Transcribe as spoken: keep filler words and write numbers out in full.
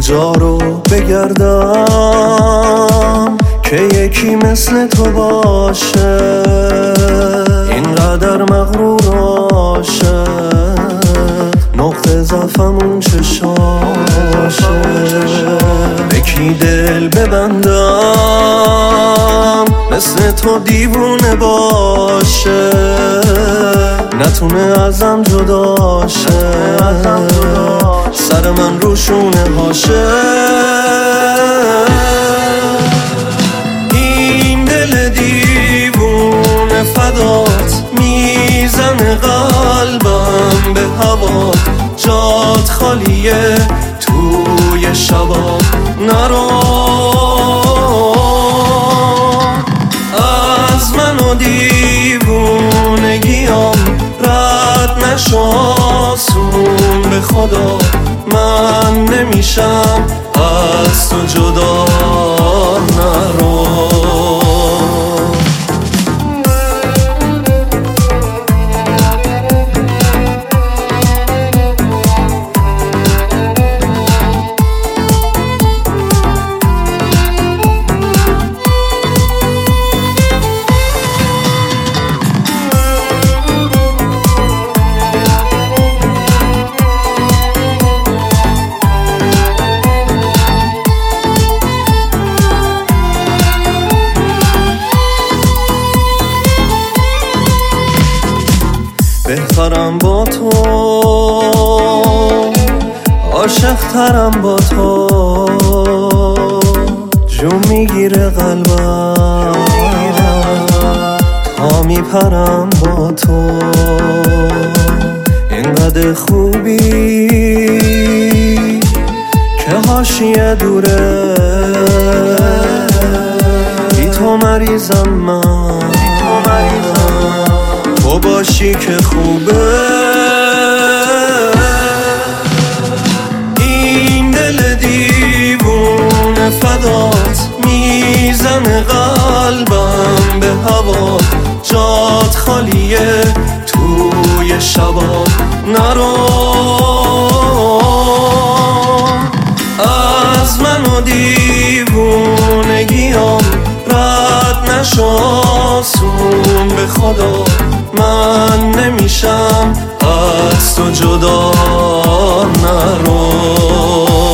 کجا رو بگردم که یکی مثل تو باشه، اینقدر مغرور عاشق، نقطه ضعفمون چشاشه. به کی دل ببندم مثل تو دیوونه باشه، نتونه ازم جدا شه، سر من روشونه هاشه. این دل دیوونه فدات، میزنه قلبم به هوا، جات خالیه توی شبا، نرو از من و دیوونگیام، رد نشو آسون به خدا، من نمیشم از تو جدا، نرو. بهترم با تو، عاشق ترم با تو، جون میگیره قلبم تا میپرم با تو. اینقدر خوبی که حاشیه دوره، بی تو مریضم من، تو باشی که خوبه. این دل دیوونه فدات، میزنه قلبم به هوا، جات خالیه توی شبا، نرو از من و دیوونگیام، رد نشو آسون به خدا، من نمیشم از تو جدا، نرو.